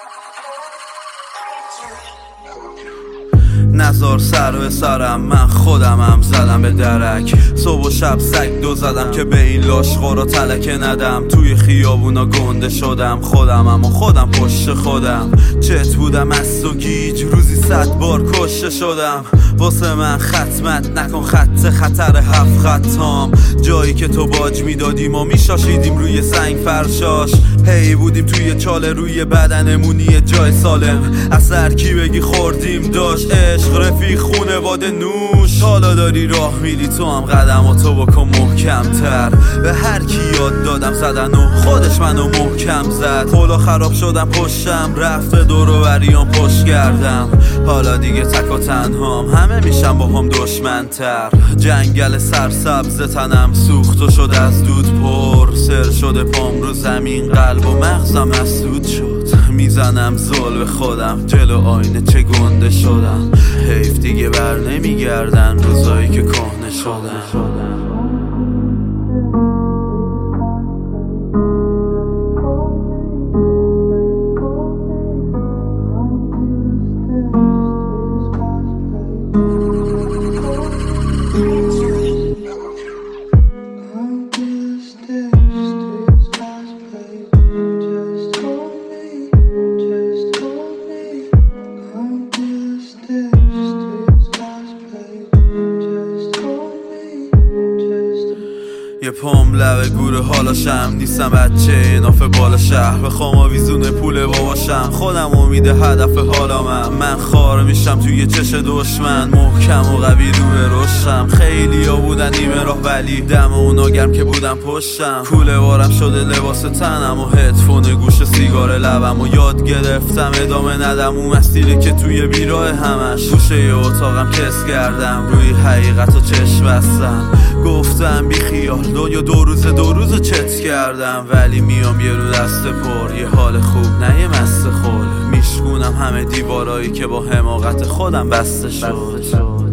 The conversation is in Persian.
نزار سر به سرم، من خودمم زدم به درک. صبح و شب سگ دو زدم که به این لاشخورا تلکه ندم. توی خیابونا گنده شدم، خودمم و خودم پشت خودم. چت بودم از و گیج، روزی 100 بار کشته شدم. واسه من ختمت نکن خط خطر 7 خطام. جایی که تو باج میدادیم و میشاشیدیم روی سنگ فرشاش. هی بودیم توی چاله روی بدنمونی جای سالم. از هر کی بگی خوردیم داشت عشق رفیق خونواده نوش. حالا داری راه میری تو هم قدماتو بکن محکمتر. به هر کی یاد دادم زدن و خودش منو محکم زد. حالا خراب شدم پشتم رفته دور و بریام پشت کردم. حالا دیگه تک و تنهام، همه میشم با هم دشمنتر. جنگل سرسبز تنم سوخت و شد از دود پر. سر شده پام رو زمین، قلب و مغزم مسدود شد. میزنم زل به خودم جلو آینه چه گنده شدم. حیف دیگه بر نمیگردن روزایی که کهنه شدم. یه پام لبه گوره حالاشم، نیستم بچه ناف بالا شهر. بخوام آویزون پول باباشم، خودم امید هدف حالا من خار میشم توی چش دشمن. محکم و قوی رو به رشم. خیلی ها بودن نیمه راه ولی دم اونا گرم که بودم پشتم. کوله وارم شده لباس تنم و هدفون گوش سیگار لبم. و یاد گرفتم ادامه ندم اون مسیری که توی بیراه همش. گوشه اتاقم کس کردم، روی حقیقت و چشم بستم. گفتم بی خیال دنیا دو روز چت کردم. ولی میام یه رو دست پر، یه حال خوب نه یه مست خول. میشکونم همه دیوارایی که با حماقت خودم بسته شد.